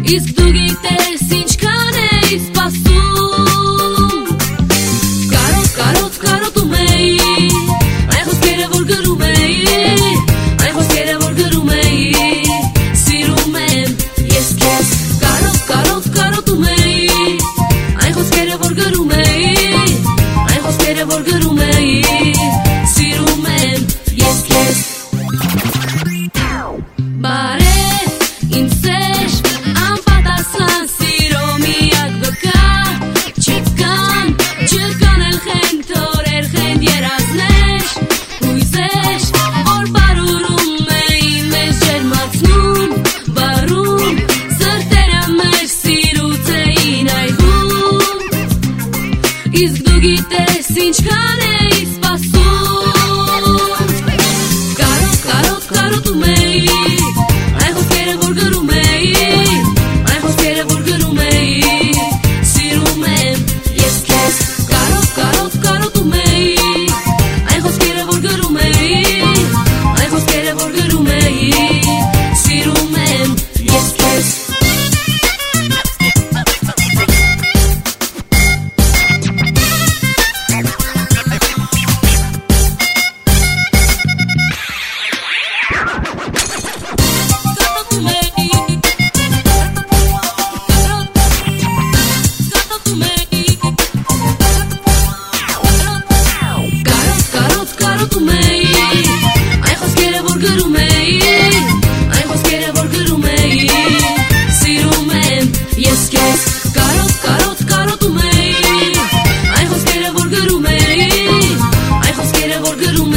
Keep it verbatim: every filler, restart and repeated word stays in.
Իսկ դու գիտես ինչքան էի սպասում Կարոտ, կարոտ, կարոտում էի Այն խոսքերը որ գրում էի Այն խոսքերը որ գրում էի Սիրում եմ ես քեզ Կարոտ, կարոտ, կարոտում էի Այն խոսքերը որ գրում էի Այն խոսքերը որ գրում էի Սիրում եմ ես քեզ Բարև իմ սեր Անպատասխան սիրո միակ վկա Չկան, չկան էլ խենթ օրեր, խենթ երազներ Հույզեր, որ բարուրում էին մեզ ջերմացնում Բարում, սրտերը մեր սիրուց էին այգում Իսկ դու գիտես ինչքան էի սպասում Կարոտ, կարոտ, կարոտում էի Այն խոսքերը որ գրում էի Այն խոսքերը որ գրում էի Սիրում եմ ես քեզ Կարոտ, կարոտ, կարոտում էի Այն խոսքերը որ գրում էի Այն խոսքերը որ գրում էի Սիրում եմ ես քեզ Կարոտ, կարոտ, կարոտում էի Այն խոսքերը որ գրում էի Այն խոսքերը որ գրում